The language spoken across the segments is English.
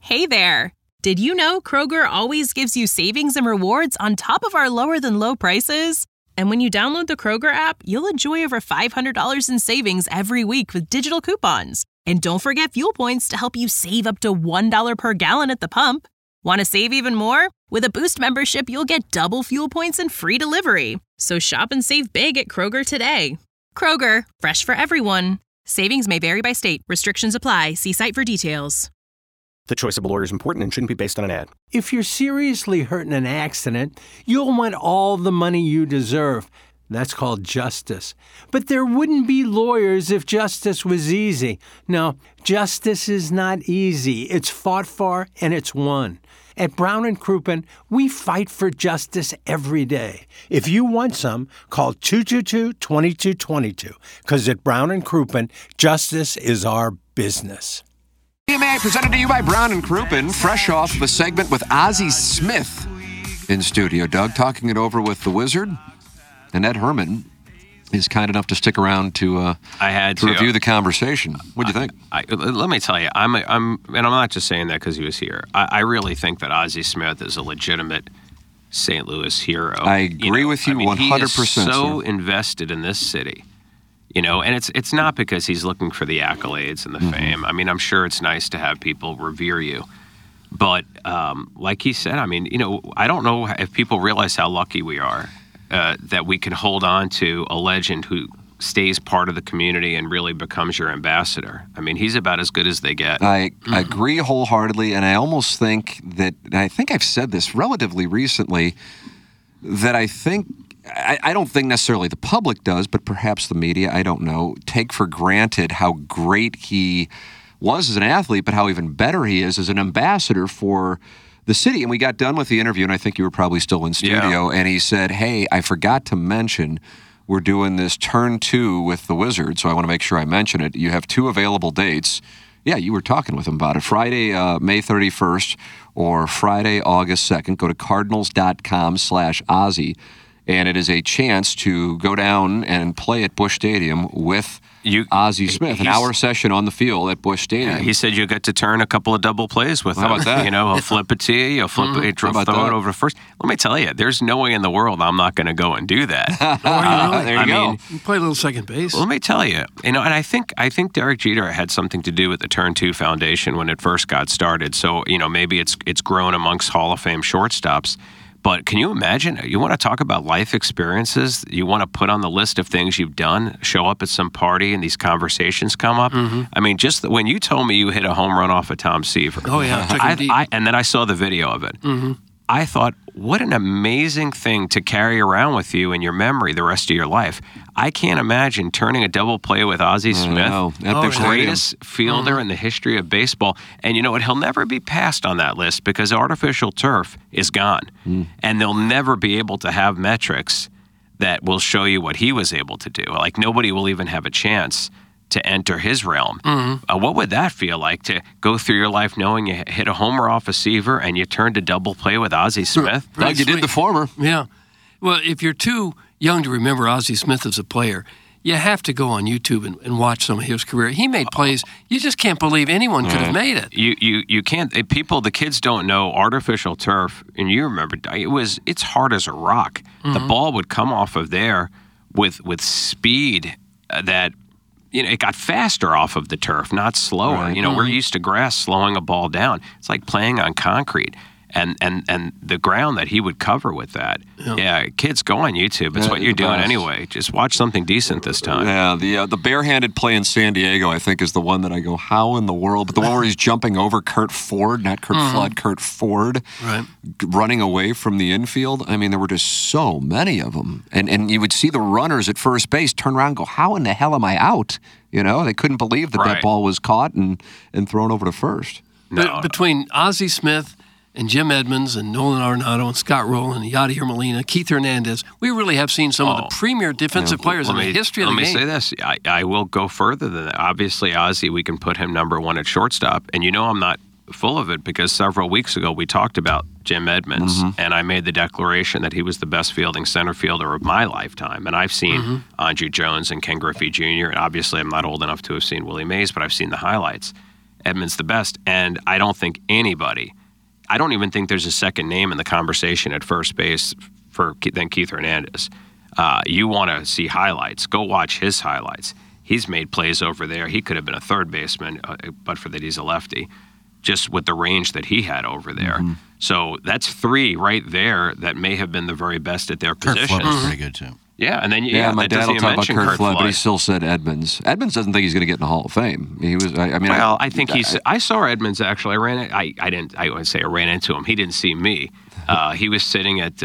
Hey there! Did you know Kroger always gives you savings and rewards on top of our lower-than-low prices? And when you download the Kroger app, you'll enjoy over $500 in savings every week with digital coupons. And don't forget fuel points to help you save up to $1 per gallon at the pump. Want to save even more? With a Boost membership, you'll get double fuel points and free delivery. So shop and save big at Kroger today. Kroger, fresh for everyone. Savings may vary by state. Restrictions apply. See site for details. The choice of a lawyer is important and shouldn't be based on an ad. If you're seriously hurt in an accident, you'll want all the money you deserve. That's called justice. But there wouldn't be lawyers if justice was easy. No, justice is not easy. It's fought for and it's won. At Brown & Crouppen, we fight for justice every day. If you want some, call 222-2222, because at Brown & Crouppen, justice is our business. TMA presented to you by Brown & Crouppen, fresh off of a segment with Ozzie Smith in studio. Doug talking it over with the Wizard, and Ed Herman is kind enough to stick around to review the conversation. What do you think? Let me tell you, and I'm not just saying that because he was here. I really think that Ozzie Smith is a legitimate St. Louis hero. I agree with you 100%. He is so invested in this city, and it's not because he's looking for the accolades and the fame. I mean, I'm sure it's nice to have people revere you. But like he said, I don't know if people realize how lucky we are. That we can hold on to a legend who stays part of the community and really becomes your ambassador. I mean, he's about as good as they get. I agree wholeheartedly, and I almost think that, and I think I've said this relatively recently, that I don't think necessarily the public does, but perhaps the media, I don't know, take for granted how great he was as an athlete, but how even better he is as an ambassador for the city. And we got done with the interview, and I think you were probably still in studio, and he said, hey, I forgot to mention we're doing this Turn 2 with the Wizard, so I want to make sure I mention it. You have 2 available dates. Yeah, you were talking with him about it. Friday, May 31st or Friday, August 2nd. Go to cardinals.com/Ozzie, and it is a chance to go down and play at Busch Stadium with Ozzie Smith, an hour session on the field at Busch Stadium. Yeah, he said you get to turn a couple of double plays with him. How about that? He'll flip it to you. He'll flip it, throw it over to first. Let me tell you, there's no way in the world I'm not going to go and do that. There you go. You play a little second base. Well, let me tell you, and I think Derek Jeter had something to do with the Turn 2 Foundation when it first got started. So, maybe it's grown amongst Hall of Fame shortstops. But can you imagine, you want to talk about life experiences, you want to put on the list of things you've done, show up at some party and these conversations come up? I mean, just when you told me you hit a home run off of Tom Seaver. Oh, yeah. And then I saw the video of it. I thought, what an amazing thing to carry around with you in your memory the rest of your life. I can't imagine turning a double play with Ozzie Smith, the greatest fielder in the history of baseball. And you know what? He'll never be passed on that list because artificial turf is gone. And they'll never be able to have metrics that will show you what he was able to do. Like nobody will even have a chance to enter his realm. What would that feel like to go through your life knowing you hit a homer off a Seaver and you turned to double play with Ozzie Smith? Doug, you did the former. Yeah. Well, if you're too young to remember Ozzie Smith as a player, you have to go on YouTube and watch some of his career. He made plays you just can't believe anyone could have made it. You can't. The kids don't know artificial turf, and you remember it's hard as a rock. The ball would come off of there with speed that. It got faster off of the turf, not slower. Right. We're used to grass slowing a ball down. It's like playing on concrete. And the ground that he would cover with that. Yeah, kids, go on YouTube. It's what you're doing anyway. Just watch something decent this time. Yeah, the barehanded play in San Diego, I think, is the one that I go, how in the world? But the one where he's jumping over Kurt Ford, not Kurt Flood, Kurt Ford, running away from the infield. I mean, there were just so many of them. And you would see the runners at first base turn around and go, how in the hell am I out? They couldn't believe that ball was caught and thrown over to first. Between Ozzie Smith and Jim Edmonds and Nolan Arenado and Scott Rowland and Yadier Molina, Keith Hernandez, we really have seen some of the premier defensive players in the history of the game. Let me say this. I will go further than that. Obviously, Ozzie, we can put him number one at shortstop. And I'm not full of it because several weeks ago we talked about Jim Edmonds, and I made the declaration that he was the best fielding center fielder of my lifetime. And I've seen Andruw Jones and Ken Griffey Jr., and obviously I'm not old enough to have seen Willie Mays, but I've seen the highlights. Edmonds the best. And I don't think I don't even think there's a second name in the conversation at first base than Keith Hernandez. You want to see highlights, go watch his highlights. He's made plays over there. He could have been a third baseman, but for that he's a lefty, just with the range that he had over there. Mm-hmm. So that's 3 right there that may have been the very best at their positions. Kurt Flood was pretty good, too. Yeah, and then my dad will talk about Kurt Flood, but he still said Edmonds. Edmonds doesn't think he's going to get in the Hall of Fame. He was. I think he's. I saw Edmonds actually. I wouldn't say I ran into him. He didn't see me. He was sitting at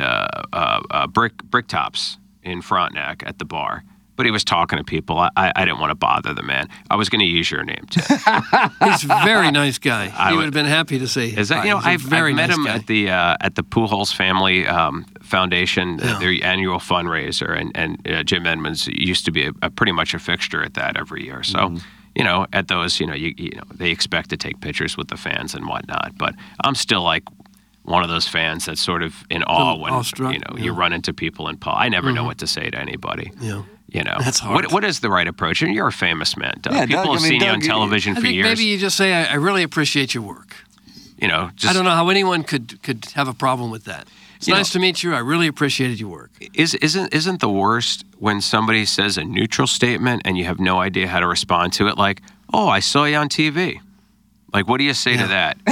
Brick Tops in Frontenac at the bar. But he was talking to people. I didn't want to bother the man. I was going to use your name, too. He's a very nice guy. He would have been happy to say is that, I've met him at the Pujols Family Foundation, their annual fundraiser, and Jim Edmonds used to be a pretty much a fixture at that every year. So, at those, they expect to take pictures with the fans and whatnot. But I'm still like one of those fans that's sort of in awe when you run into people in Paul. I never know what to say to anybody. Yeah. That's hard. What is the right approach? And you're a famous man, Doug. Yeah, people have seen you on television for years. Maybe you just say, I really appreciate your work. I don't know how anyone could have a problem with that. It's nice to meet you. I really appreciated your work. Isn't the worst when somebody says a neutral statement and you have no idea how to respond to it? Like, oh, I saw you on TV. Like, what do you say to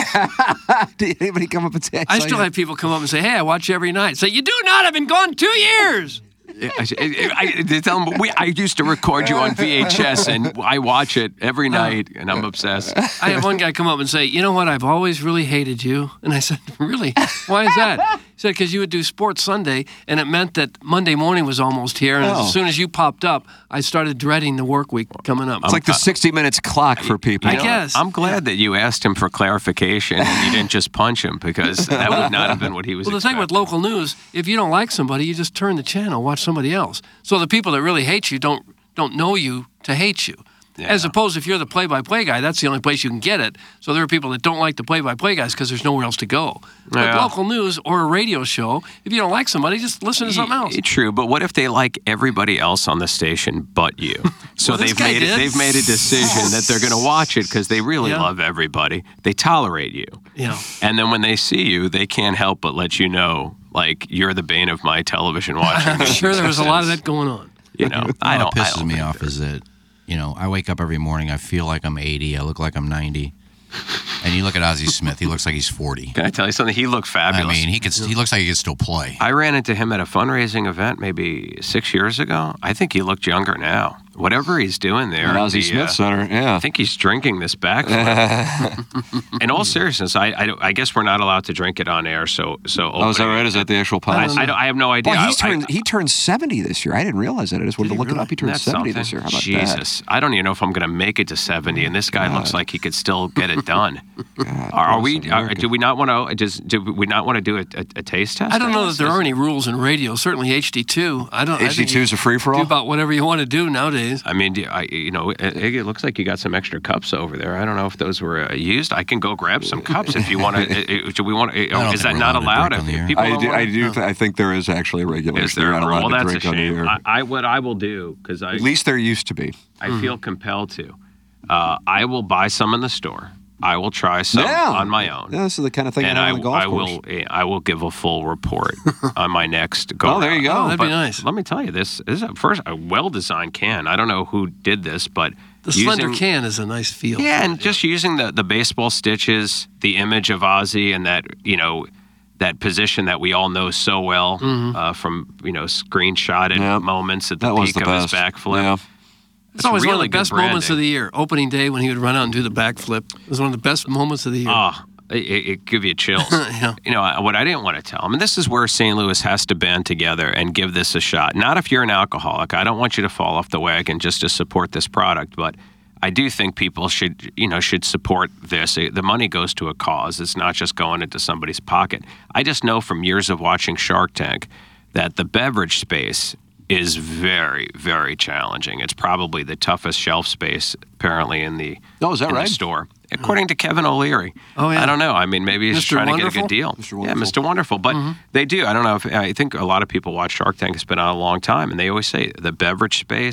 that? Did anybody come up and say? I still have people come up and say, hey, I watch you every night. Say, you do not. I've been gone 2 years. They tell them, I used to record you on VHS, and I watch it every night, and I'm obsessed. I had one guy come up and say, you know what, I've always really hated you. And I said, really? Why is that? He said, because you would do Sports Sunday, and it meant that Monday morning was almost here, and as soon as you popped up, I started dreading the work week coming up. It's like the 60 Minutes clock for people. I guess. I'm glad that you asked him for clarification, and you didn't just punch him, because that would not have been what he was expecting. The thing with local news, if you don't like somebody, you just turn the channel, watch somebody else. So the people that really hate you don't know you to hate you. Yeah. As opposed, if you're the play-by-play guy, that's the only place you can get it. So there are people that don't like the play-by-play guys because there's nowhere else to go. But local news or a radio show, if you don't like somebody, just listen to something else. True, but what if they like everybody else on the station but you? So they've made a decision that they're going to watch it because they really love everybody. They tolerate you. Yeah. And then when they see you, they can't help but let you know, like, you're the bane of my television watching. I'm sure there was a lot of that going on. What pisses me off is that, I wake up every morning, I feel like I'm 80, I look like I'm 90. And you look at Ozzie Smith, he looks like he's 40. Can I tell you something? He looked fabulous. I mean, he looks like he could still play. I ran into him at a fundraising event maybe 6 years ago. I think he looked younger now. Whatever he's doing there. At Ozzie Smith Center, yeah. I think he's drinking this backflip. In all seriousness, I guess we're not allowed to drink it on air. So is that right? Is that the actual policy? I have no idea. Well, he turned 70 this year. I didn't realize that. I just wanted to look it up. He turned 70 this year. How about Jesus. that? I don't even know if I'm going to make it to 70, and this guy looks like he could still get it done. Do we not want to do a taste test? I don't know that there are any rules in radio. Certainly HD2. HD2 is a free-for-all? Do about whatever you want to do nowadays. I mean, it looks like you got some extra cups over there. I don't know if those were used. I can go grab some cups if you want to. Do we want to? Is that not allowed? I think there is actually a regulation. You're not allowed to drink on the air. What I will do, because at least there used to be. I feel compelled to. I will buy some in the store. I will try some on my own. Yeah, this is the kind of thing on the golf course. I will give a full report on my next go. Oh, there you go. Oh, that'd be nice. Let me tell you, this is a well-designed can. I don't know who did this, but the slender can is a nice feel. Yeah, and just using the baseball stitches, the image of Ozzie, and that that position that we all know so well from screenshotted moments at the peak of his backflip. Yeah. It's always one of the best moments of the year. Opening day when he would run out and do the backflip. It was one of the best moments of the year. Oh, it give you chills. What I didn't want to tell him, and this is where St. Louis has to band together and give this a shot. Not if you're an alcoholic. I don't want you to fall off the wagon just to support this product, but I do think people should support this. The money goes to a cause. It's not just going into somebody's pocket. I just know from years of watching Shark Tank that the beverage space is very, very challenging. It's probably the toughest shelf space, apparently, in the store. According to Kevin O'Leary. Oh, yeah. I don't know. I mean, maybe he's trying to get a good deal. Mr. Wonderful. But they do. I don't know. I think a lot of people watch Shark Tank. It's been on a long time, and they always say the beverage space,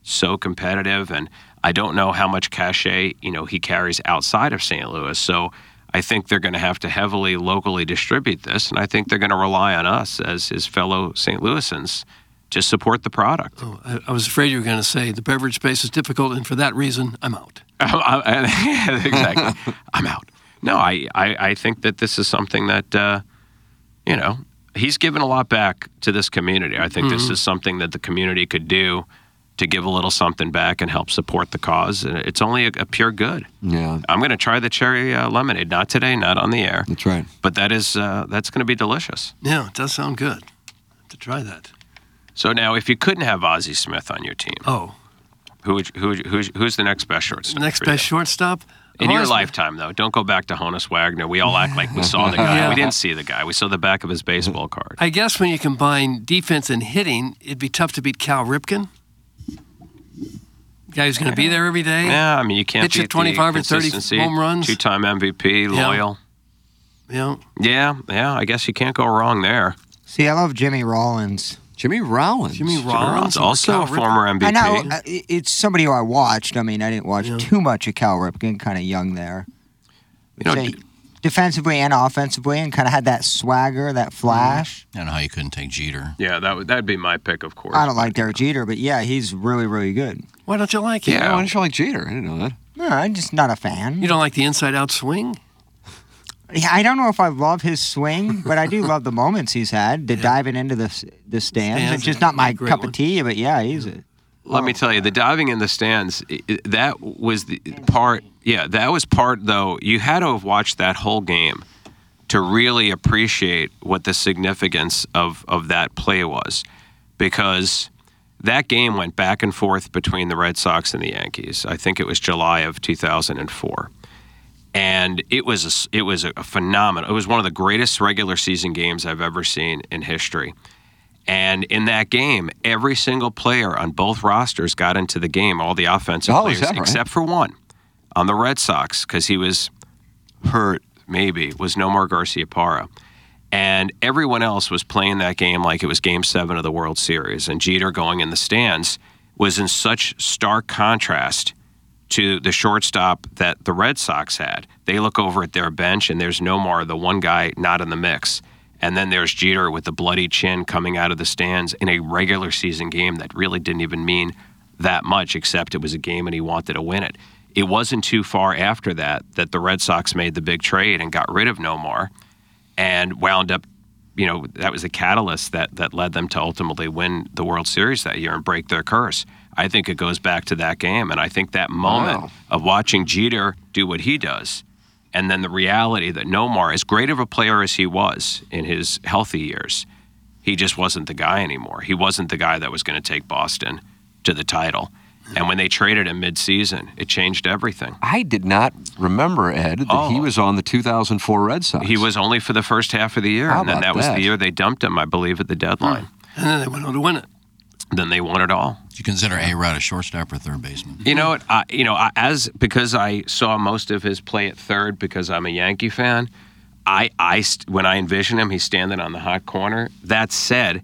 so competitive, and I don't know how much cachet, he carries outside of St. Louis. So I think they're going to have to heavily locally distribute this, and I think they're going to rely on us as his fellow St. Louisans to support the product. Oh, I was afraid you were going to say the beverage space is difficult, and for that reason, I'm out. Exactly. I'm out. No, I think that this is something that, he's given a lot back to this community. I think this is something that the community could do to give a little something back and help support the cause. And it's only a pure good. Yeah. I'm going to try the cherry lemonade. Not today, not on the air. That's right. But that's going to be delicious. Yeah, it does sound good. Have to try that. So now, if you couldn't have Ozzie Smith on your team, who's the next best shortstop? Next best shortstop? In your lifetime, though. Don't go back to Honus Wagner. We all act like we saw the guy. Yeah. We didn't see the guy. We saw the back of his baseball card. I guess when you combine defense and hitting, it'd be tough to beat Cal Ripken. Guy who's going to be there every day. Yeah, I mean, you can't hit you beat 25 the or 30 consistency. home runs. Two-time MVP, loyal. Yeah. Yeah, I guess you can't go wrong there. See, I love Jimmy Rollins. Jimmy Rollins. Jimmy Rollins, also a former MVP. I know. It's somebody who I watched. I mean, I didn't watch too much of Cal Ripken, kind of young there. Defensively and offensively, and kind of had that swagger, that flash. I don't know how you couldn't take Jeter. Yeah, that'd be my pick, of course. I don't like Derek Jeter, but yeah, he's really, really good. Why don't you like him? Yeah, why don't you like Jeter? I didn't know that. No, I'm just not a fan. You don't like the inside-out swing? Yeah, I don't know if I love his swing, but I do love the moments he's had, diving into the stands. It's just not my cup of tea, but yeah, he's a... Let me tell you, the diving in the stands, that was the part, that was part, though, you had to have watched that whole game to really appreciate what the significance of that play was. Because that game went back and forth between the Red Sox and the Yankees. I think it was July of 2004. And it was a phenomenal. It was one of the greatest regular season games I've ever seen in history. And in that game, every single player on both rosters got into the game, all the offensive players, except for one on the Red Sox, because he was hurt, maybe, was Nomar Garciaparra. And everyone else was playing that game like it was Game 7 of the World Series. And Jeter going in the stands was in such stark contrast to the shortstop that the Red Sox had. They look over at their bench, and there's Nomar, the one guy not in the mix. And then there's Jeter with the bloody chin coming out of the stands in a regular season game that really didn't even mean that much, except it was a game and he wanted to win it. It wasn't too far after that the Red Sox made the big trade and got rid of Nomar and wound up, that was the catalyst that led them to ultimately win the World Series that year and break their curse. I think it goes back to that game, and I think that moment of watching Jeter do what he does, and then the reality that Nomar, as great of a player as he was in his healthy years, he just wasn't the guy anymore. He wasn't the guy that was going to take Boston to the title. And when they traded him midseason, it changed everything. I did not remember, Ed, that he was on the 2004 Red Sox. He was only for the first half of the year, and then that was the year they dumped him, I believe, at the deadline. And then they went on to win it. Then they won it all. Do you consider A-Rod a shortstop or third baseman? You know what? Because I saw most of his play at third because I'm a Yankee fan, when I envision him, he's standing on the hot corner. That said,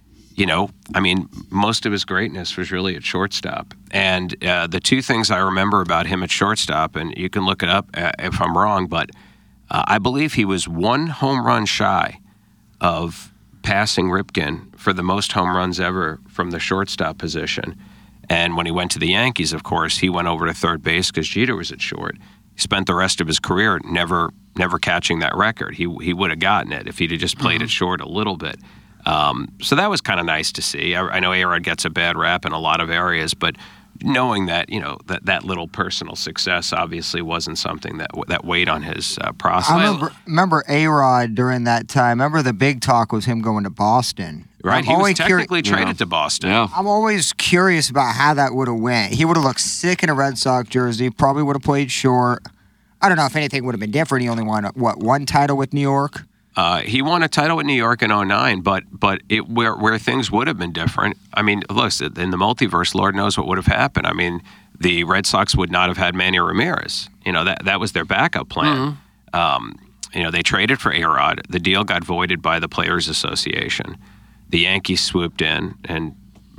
most of his greatness was really at shortstop. And the two things I remember about him at shortstop, and you can look it up if I'm wrong, but I believe he was one home run shy of passing Ripken for the most home runs ever from the shortstop position. And when he went to the Yankees, of course, he went over to third base because Jeter was at short. He spent the rest of his career never catching that record. He would have gotten it if he'd have just played at short a little bit. So that was kind of nice to see. I know A-Rod gets a bad rap in a lot of areas, but knowing that, that little personal success obviously wasn't something that weighed on his process. I remember A-Rod during that time. Remember the big talk was him going to Boston. Right, he was technically traded to Boston. Yeah. I'm always curious about how that would have went. He would have looked sick in a Red Sox jersey, probably would have played short. I don't know if anything would have been different. He only won, one title with New York? He won a title with New York in 2009, but where things would have been different, I mean, look, in the multiverse, Lord knows what would have happened. I mean, the Red Sox would not have had Manny Ramirez. That was their backup plan. Mm-hmm. They traded for A-Rod. The deal got voided by the Players Association. The Yankees swooped in and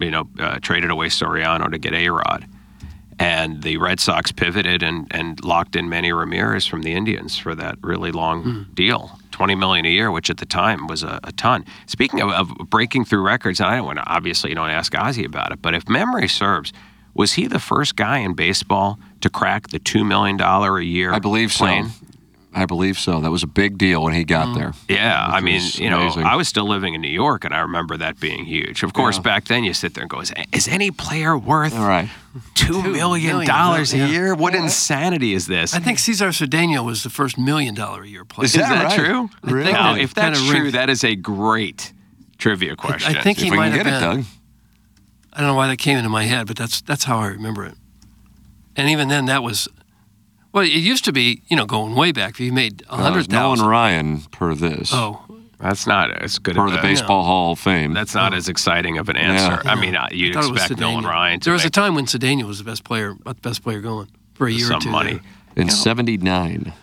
traded away Soriano to get A-Rod. And the Red Sox pivoted and locked in Manny Ramirez from the Indians for that really long deal, $20 million a year, which at the time was a ton. Speaking of breaking through records, and I don't want to, obviously, you don't ask Ozzie about it, but if memory serves, was he the first guy in baseball to crack the $2 million a year? I believe plane? so. I believe so. That was a big deal when he got there. Yeah, I mean, amazing. I was still living in New York, and I remember that being huge. Of course, back then you sit there and go, is any player worth $2 million a year? What insanity is this? I think Cesar Cedeno was the first $1 million a year player. Is that true? Really? Now, if that's true, that is a great trivia question. I think he might have been. Doug. I don't know why that came into my head, but that's how I remember it. And even then, that was... Well, it used to be, going way back. If you made $100,000. Nolan Ryan per this. Oh, that's not as good per of the a, Baseball Hall of Fame. That's not as exciting of an answer. Yeah. I mean, you'd expect Nolan Ryan to There was a time when Cedeno was the best player going for a year or two. Some money. In 79.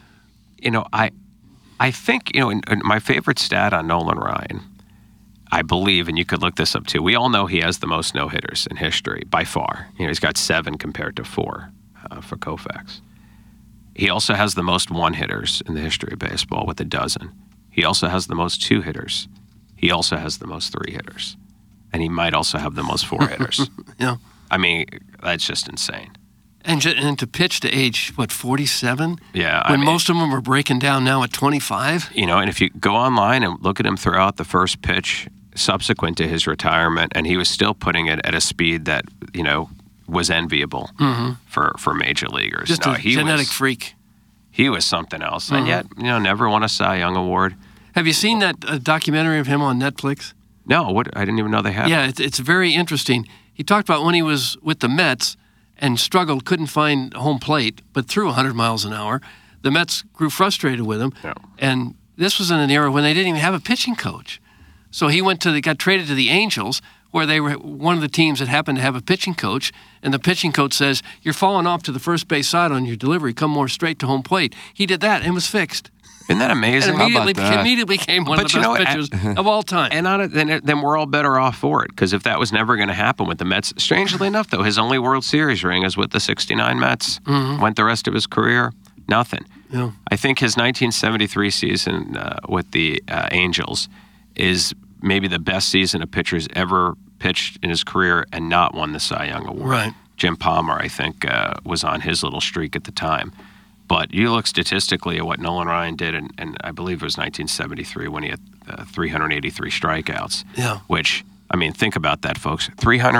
I think, in my favorite stat on Nolan Ryan, I believe, and you could look this up too, we all know he has the most no-hitters in history by far. He's got 7 compared to 4 for Koufax. He also has the most one-hitters in the history of baseball with 12. He also has the most 2-hitters. He also has the most 3-hitters. And he might also have the most 4-hitters. Yeah. I mean, that's just insane. And to pitch to age, 47? Yeah. When most of them are breaking down now at 25? And if you go online and look at him throughout the first pitch subsequent to his retirement, and he was still putting it at a speed that, was enviable for major leaguers. Just a genetic freak. He was something else. And yet, never won a Cy Young Award. Have you seen that documentary of him on Netflix? No, I didn't even know they had it. Yeah, it's very interesting. He talked about when he was with the Mets and struggled, couldn't find home plate, but threw 100 miles an hour. The Mets grew frustrated with him. Yeah. And this was in an era when they didn't even have a pitching coach. So he got traded to the Angels, where they were one of the teams that happened to have a pitching coach, and the pitching coach says, "You're falling off to the first base side on your delivery. Come more straight to home plate." He did that and was fixed. Isn't that amazing? And immediately became one of the best pitchers of all time. And then we're all better off for it, because if that was never going to happen with the Mets, strangely enough, though, his only World Series ring is with the '69 Mets. Went the rest of his career, nothing. Yeah. I think his 1973 season with the Angels is maybe the best season a pitcher's ever pitched in his career and not won the Cy Young Award. Right. Jim Palmer, I think, was on his little streak at the time. But you look statistically at what Nolan Ryan did, and I believe it was 1973 when he had 383 strikeouts. Yeah. Which, I mean, think about that, folks.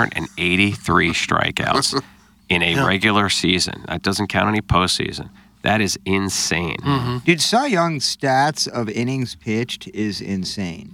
383 strikeouts in a regular season. That doesn't count any postseason. That is insane. Dude, Cy Young's stats of innings pitched is insane.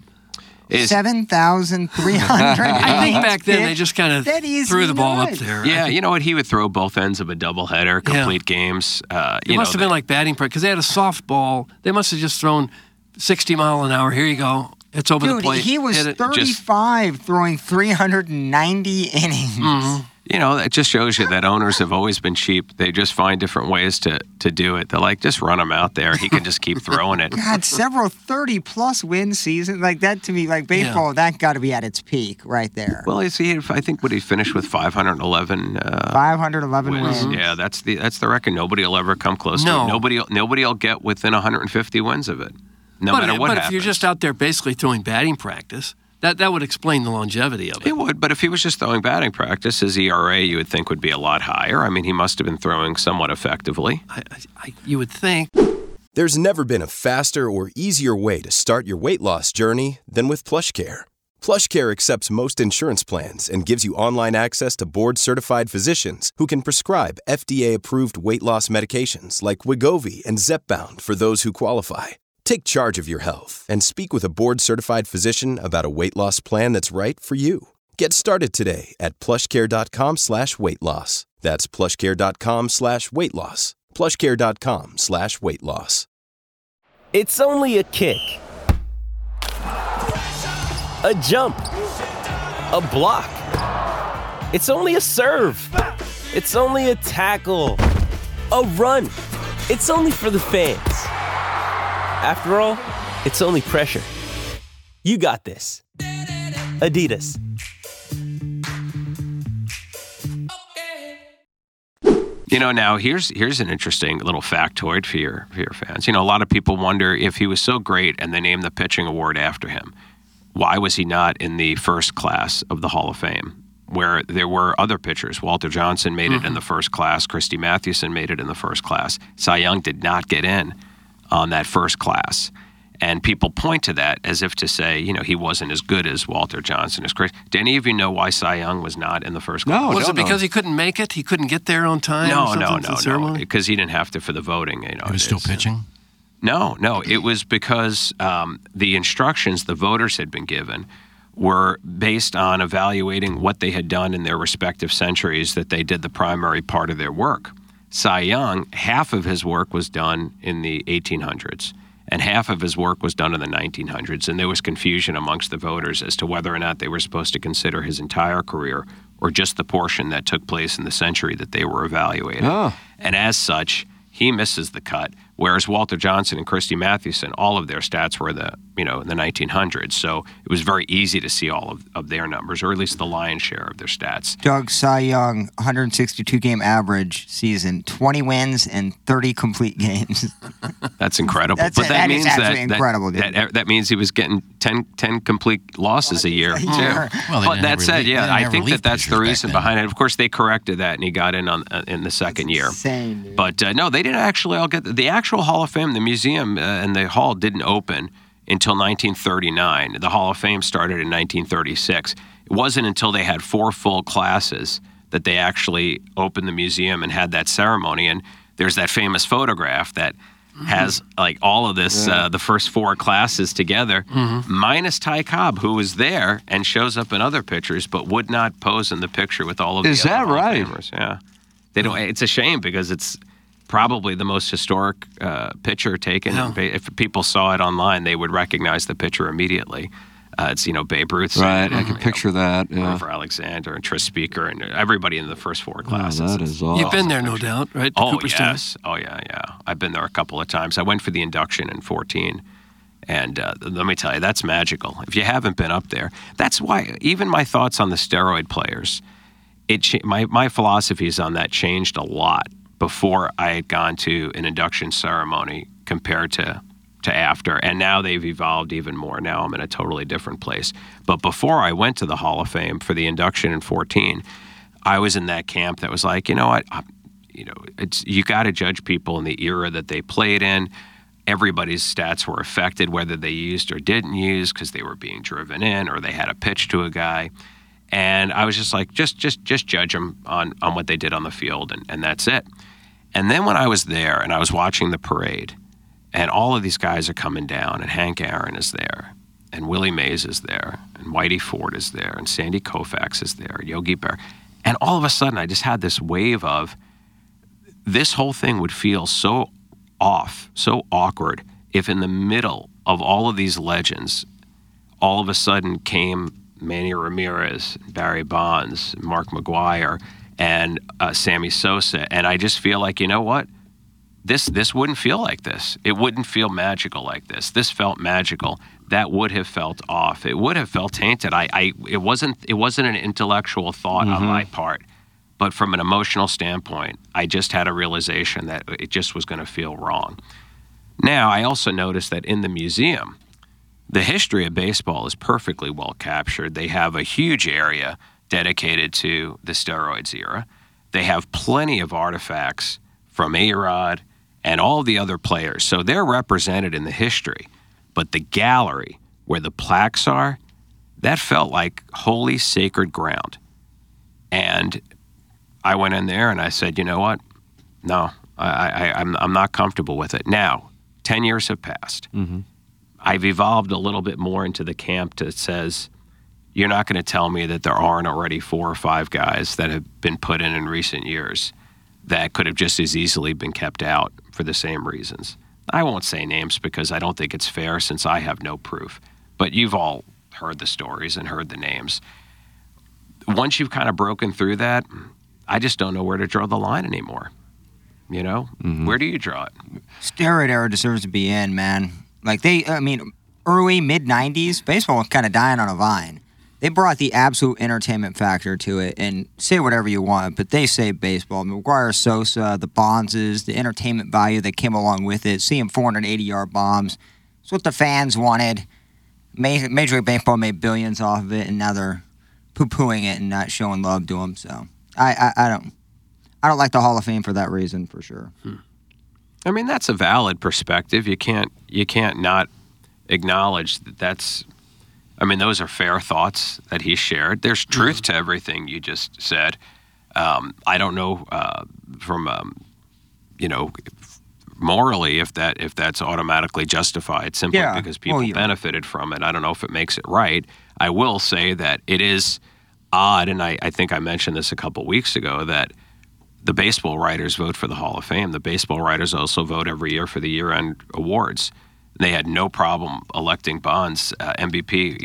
7,300. I think back then they just kind of threw the ball up there. Yeah, you know what? He would throw both ends of a doubleheader, complete games. It must have been like batting practice, because they had a softball. They must have just thrown 60 mile an hour. Here you go. It's over the plate. He was 35 throwing 390 innings. It just shows you that owners have always been cheap. They just find different ways to do it. They're like, just run him out there. He can just keep throwing it. God, several 30-plus win seasons. Like, that to me, like baseball, that got to be at its peak right there. Well, I think what he finished with 511 511 wins. Yeah, that's the record. Nobody will ever come close to it. Nobody will get within 150 wins of it, no matter what happens. But if you're just out there basically throwing batting practice, that would explain the longevity of it. It would, but if he was just throwing batting practice, his ERA you would think would be a lot higher. I mean, he must have been throwing somewhat effectively. You would think. There's never been a faster or easier way to start your weight loss journey than with PlushCare. PlushCare accepts most insurance plans and gives you online access to board-certified physicians who can prescribe FDA-approved weight loss medications like Wegovy and Zepbound for those who qualify. Take charge of your health and speak with a board-certified physician about a weight loss plan that's right for you. Get started today at plushcare.com/weightloss. That's plushcare.com/weightloss. plushcare.com/weightloss. It's only a kick, a jump, a block. It's only a serve. It's only a tackle, a run. It's only for the fans. After all, it's only pressure. You got this. Adidas. Now here's an interesting little factoid for your fans. A lot of people wonder if he was so great and they named the pitching award after him, why was he not in the first class of the Hall of Fame, where there were other pitchers? Walter Johnson made it in the first class. Christy Mathewson made it in the first class. Cy Young did not get in on that first class. And people point to that as if to say, he wasn't as good as Walter Johnson, as Chris. Do any of you know why Cy Young was not in the first class? No, was it because he couldn't make it? He couldn't get there on time? No. Because he didn't have to for the voting. He was still pitching? No. It was because the instructions the voters had been given were based on evaluating what they had done in their respective centuries that they did the primary part of their work. Cy Young, half of his work was done in the 1800s. And half of his work was done in the 1900s, and there was confusion amongst the voters as to whether or not they were supposed to consider his entire career or just the portion that took place in the century that they were evaluating. Oh. And as such, he misses the cut, whereas Walter Johnson and Christy Mathewson, all of their stats were in the 1900s. So it was very easy to see all of their numbers, or at least the lion's share of their stats. Doug, Cy Young, 162-game average season, 20 wins and 30 complete games. That's incredible. That means incredible, that means he was getting 10 complete losses a year, too. Well, but that said, I think that's the reason behind it. Of course, they corrected that, and he got in in the second year. Insane, dude. But no, they didn't actually all get the actual Hall of Fame. The museum and the hall didn't open until 1939. The Hall of Fame started in 1936. It wasn't until they had 4 full classes that they actually opened the museum and had that ceremony. And there's that famous photograph that has like all of this, the first 4 classes together, minus Ty Cobb, who was there and shows up in other pictures, but would not pose in the picture with all of the other Hall of Famers. Yeah, they don't. It's a shame because it's probably the most historic picture taken. Yeah. If people saw it online, they would recognize the picture immediately. It's Babe Ruth, right? I can picture that. Yeah. Grover Alexander and Tris Speaker and everybody in the first 4 classes. That is awesome. You've been there, no doubt, right? Yes. Oh yeah. I've been there a couple of times. I went for the induction in 2014, and let me tell you, that's magical. If you haven't been up there, that's why even my thoughts on the steroid players, my philosophies on that changed a lot before I had gone to an induction ceremony compared to after. And now they've evolved even more. Now I'm in a totally different place. But before I went to the Hall of Fame for the induction in 2014, I was in that camp that was like, you know what? You got to judge people in the era that they played in. Everybody's stats were affected, whether they used or didn't use, because they were being driven in or they had a pitch to a guy. And I was just like, just judge them on what they did on the field, and that's it. And then when I was there and I was watching the parade, and all of these guys are coming down, and Hank Aaron is there, and Willie Mays is there, and Whitey Ford is there, and Sandy Koufax is there, Yogi Berra. And all of a sudden, I just had this wave of this whole thing would feel so off, so awkward, if in the middle of all of these legends, all of a sudden came Manny Ramirez, Barry Bonds, Mark McGwire, and Sammy Sosa. And I just feel like, you know what? This wouldn't feel like this. It wouldn't feel magical like this. This felt magical. That would have felt off. It would have felt tainted. It wasn't an intellectual thought on my part, but from an emotional standpoint, I just had a realization that it just was going to feel wrong. Now, I also noticed that in the museum, the history of baseball is perfectly well captured. They have a huge area dedicated to the steroids era. They have plenty of artifacts from A-Rod and all the other players. So they're represented in the history. But the gallery where the plaques are, that felt like holy, sacred ground. And I went in there and I said, you know what? No, I'm not comfortable with it. Now, 10 years have passed. I've evolved a little bit more into the camp that says, you're not going to tell me that there aren't already 4 or 5 guys that have been put in recent years that could have just as easily been kept out for the same reasons. I won't say names because I don't think it's fair since I have no proof. But you've all heard the stories and heard the names. Once you've kind of broken through that, I just don't know where to draw the line anymore. Where do you draw it? Steroid era deserves to be in, man. Like early, mid-'90s, baseball was kind of dying on a vine. They brought the absolute entertainment factor to it, and say whatever you want, but they saved baseball. McGuire, Sosa, the Bonzes, the entertainment value that came along with it, seeing 480-yard bombs. It's what the fans wanted. Major League Baseball made billions off of it, and now they're poo-pooing it and not showing love to them. So I don't like the Hall of Fame for that reason, for sure. I mean, that's a valid perspective. You can't not acknowledge that that's. I mean, those are fair thoughts that he shared. There's truth to everything you just said. I don't know from morally if that's automatically justified simply because people benefited from it. I don't know if it makes it right. I will say that it is odd, and I think I mentioned this a couple weeks ago, that the baseball writers vote for the Hall of Fame. The baseball writers also vote every year for the year-end awards. They had no problem electing Bonds MVP,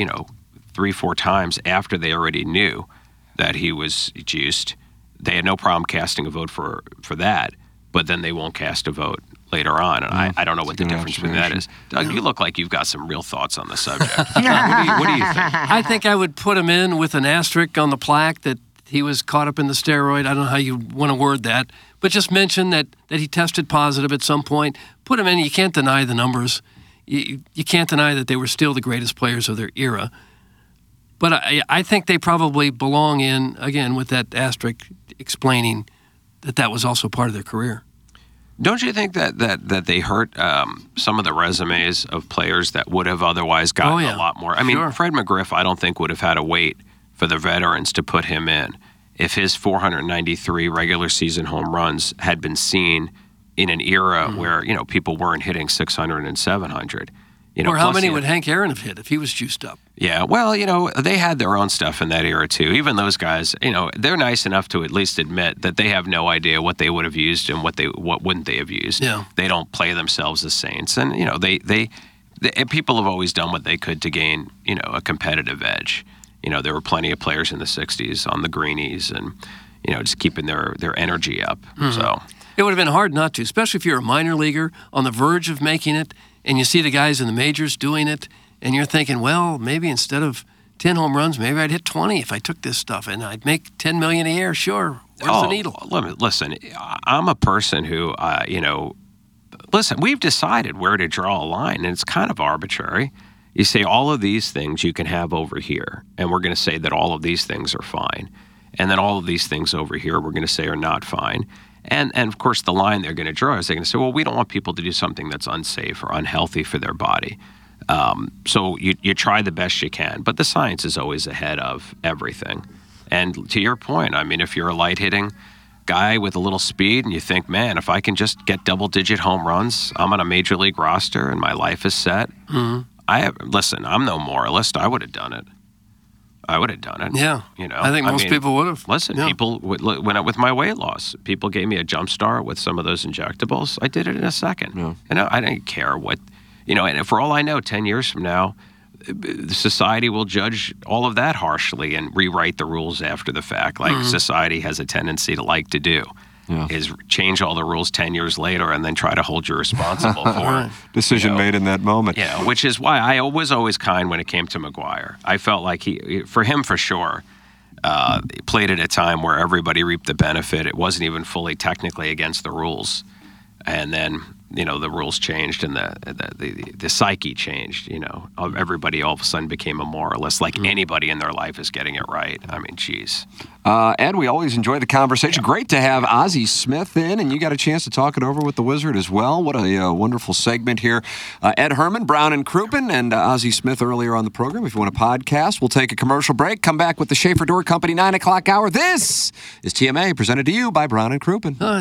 3-4 times after they already knew that he was juiced. They had no problem casting a vote for that, but then they won't cast a vote later on. And I don't know what the difference between that is. Doug, you look like you've got some real thoughts on the subject. What do you think? I think I would put him in with an asterisk on the plaque that he was caught up in the steroid. I don't know how you want to word that, but just mention that he tested positive at some point. Put him in. You can't deny the numbers. You can't deny that they were still the greatest players of their era. But I think they probably belong in, again, with that asterisk explaining that was also part of their career. Don't you think that they hurt some of the resumes of players that would have otherwise gotten a lot more? I mean, Fred McGriff, I don't think would have had to wait for the veterans to put him in if his 493 regular season home runs had been seen in an era where, people weren't hitting 600 and 700. Or how many would Hank Aaron have hit if he was juiced up? Yeah, well, they had their own stuff in that era too. Even those guys, they're nice enough to at least admit that they have no idea what they would have used and what wouldn't they have used. Yeah. They don't play themselves as saints, and they people have always done what they could to gain a competitive edge. There were plenty of players in the '60s on the greenies and just keeping their energy up. So. It would have been hard not to, especially if you're a minor leaguer on the verge of making it, and you see the guys in the majors doing it, and you're thinking, well, maybe instead of 10 home runs, maybe I'd hit 20 if I took this stuff, and I'd make $10 million a year. Sure, where's the needle? Listen, I'm a person who, listen, we've decided where to draw a line, and it's kind of arbitrary. You say all of these things you can have over here, and we're going to say that all of these things are fine, and then all of these things over here we're going to say are not fine. And of course, the line they're going to draw is they're going to say, well, we don't want people to do something that's unsafe or unhealthy for their body. So you try the best you can, but the science is always ahead of everything. And to your point, I mean, if you're a light-hitting guy with a little speed and you think, man, if I can just get double-digit home runs, I'm on a major league roster and my life is set. Listen, I'm no moralist. I would have done it. Yeah. I think most people would have. Listen, people went up with my weight loss. People gave me a jump start with some of those injectables. I did it in a second. Yeah. I didn't care what, and for all I know, 10 years from now, society will judge all of that harshly and rewrite the rules after the fact, like society has a tendency to like to do. Is change all the rules 10 years later and then try to hold you responsible for decision made in that moment. Yeah, which is why I was always kind when it came to McGuire. I felt like for sure, he played at a time where everybody reaped the benefit. It wasn't even fully technically against the rules, and then the rules changed and the psyche changed. Everybody all of a sudden became a moralist. Like anybody in their life is getting it right. I mean, geez. Ed, we always enjoy the conversation. Great to have Ozzie Smith in, and you got a chance to talk it over with the Wizard as well. What a wonderful segment here. Ed Herman, Brown and Crouppen, and Ozzie Smith earlier on the program. If you want a podcast, we'll take a commercial break. Come back with the Schaefer Door Company 9 o'clock hour. This is TMA, presented to you by Brown and Crouppen.